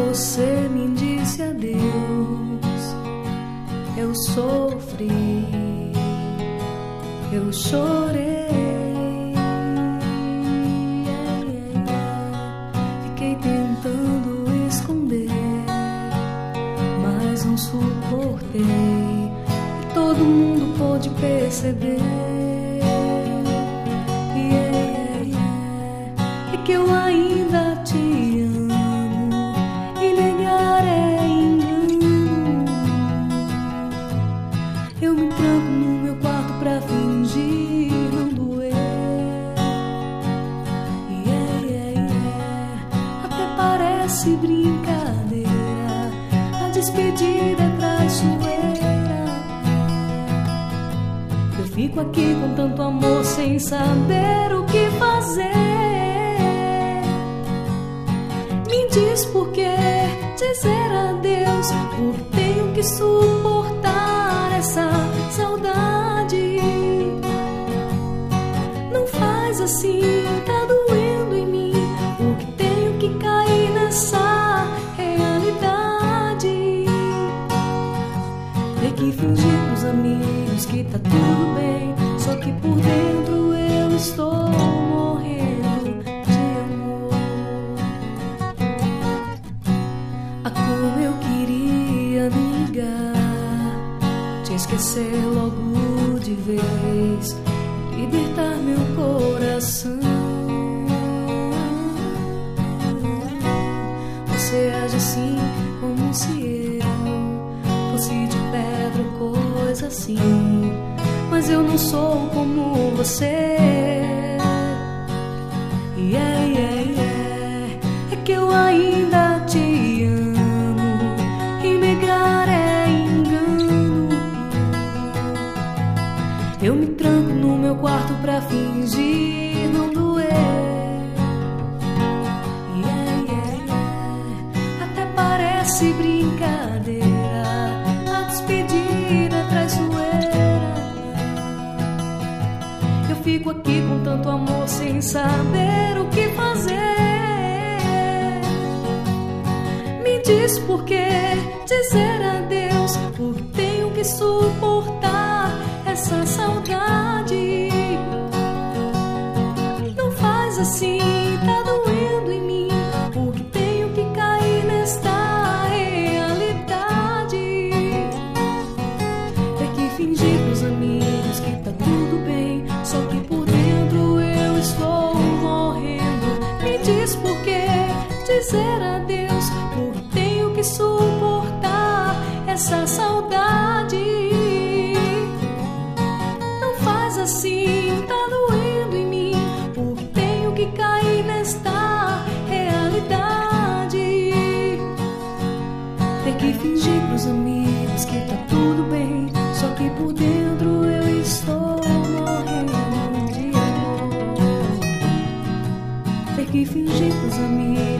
você me disse adeus, eu sofri, eu chorei. Fiquei tentando esconder, mas não suportei, e todo mundo pôde perceber. É que eu ainda te amo, e negar é engano. Eu me tranco no meu quarto pra fingir não doer. Até parece brincadeira, a despedida é traiçoeira. Eu fico aqui com tanto amor sem saber o que fazer. Me diz por que dizer adeus, porque tenho que suportar essa saudade. Não faz assim, tá doendo em mim, porque tenho que cair nessa realidade. Ter que fingir pros amigos que tá tudo bem, só que por dentro eu estou morrendo de amor. Ah, como eu queria me ligar, te esquecer logo de vez, libertar meu coração. Você age assim como se eu fosse de pedra ou coisa assim, mas eu não sou como você. É que eu ainda te amo, e negar é engano. Eu me tranco no meu quarto pra fingir não doer. Até parece brincadeira, a despedida é traiçoeira. Eu fico aqui com tanto amor sem saber o que fazer. Me diz por que dizer adeus, porque tenho que suportar essa saudade. Não faz assim, tá doendo em mim, porque tenho que cair nesta realidade. Ter que fingir pros amigos que tá tudo bem, só que por dentro eu estou morrendo. Me diz por que dizer adeus, porque tenho que suportar essa saudade. Não faz assim, tá doendo em mim, porque tenho que cair nesta realidade. Ter que fingir pros amigos que tá tudo bem, só que por dentro eu estou morrendo de amor. Ter que fingir pros amigos